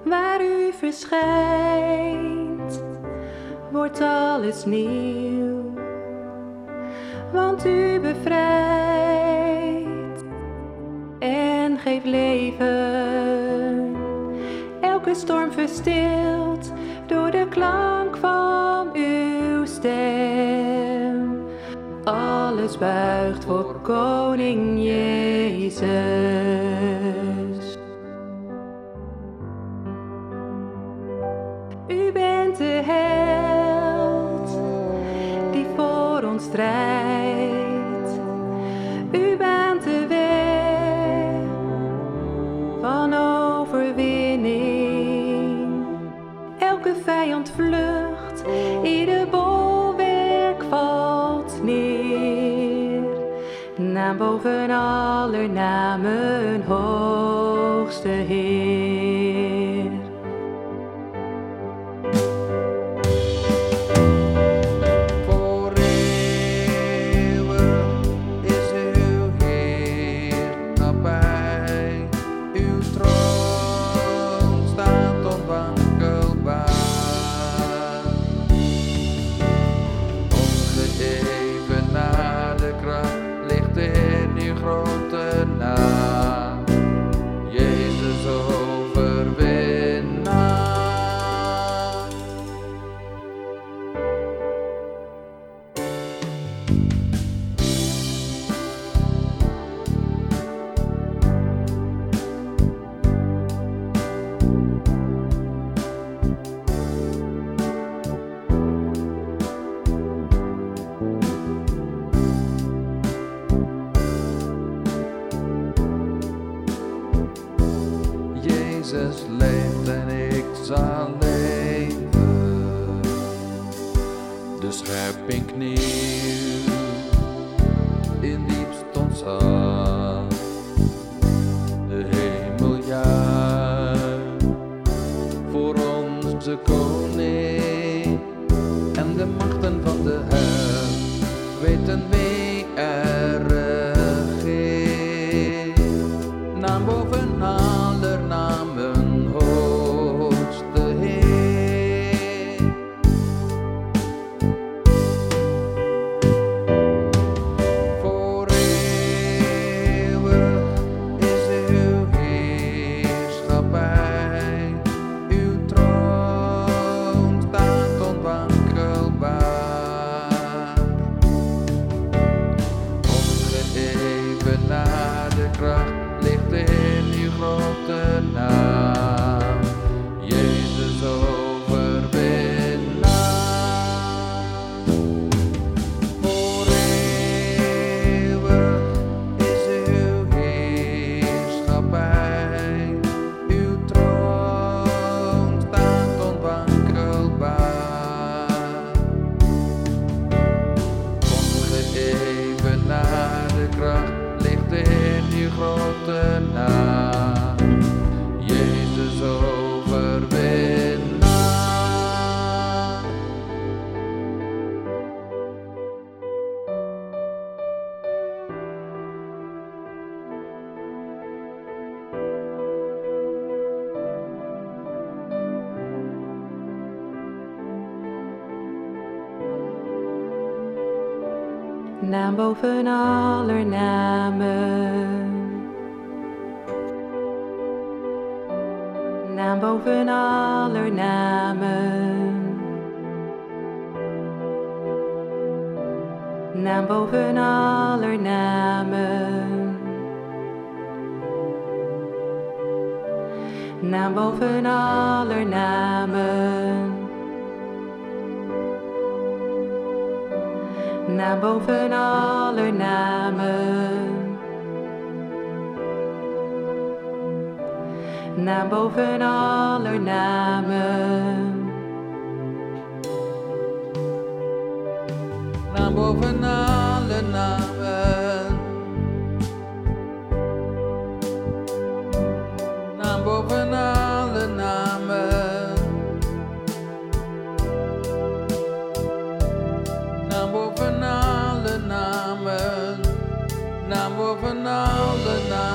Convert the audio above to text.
Waar u verschijnt, wordt alles nieuw. Want u bevrijdt en geeft leven. Elke storm verstilt door de klank van uw stem. Alles buigt voor Koning Jezus. U bent de held die voor ons strijdt. U baant de weg van overwinning. Elke vijand vlucht, ieder bolwerk valt neer. Naam boven aller namen, hoogste Heer. Voor eeuwig is uw heerschappij. Uw troon staat onwankelbaar. Ongeëvenaarde kracht ligt in uw grote naam. Jezus overwinnaar. Jezus leeft en ik zal leven. De schepping knielt in diepst ontzag. De hemel juicht voor onze koning. En de machten van de hel weten wie er regeert. Naam boven aller namen, hoogste Heer. Voor eeuwig is uw heerschappij. Uw troon staat onwankelbaar. Ongeëvenaarde kracht ligt in uw grote naam. Jezus overwinnaar. Voor eeuwig is uw heerschappij. Uw troon staat onwankelbaar. Ongeëvenaarde kracht ligt in uw grote naam. Jezus overwinnaar. Naam boven aller namen. Naam boven aller namen. Naam boven aller namen. Naam boven aller namen. Naam boven aller namen. Naam boven aller namen. Naam boven alle namen. Naam boven alle namen. Naam boven alle namen. Naam boven alle namen.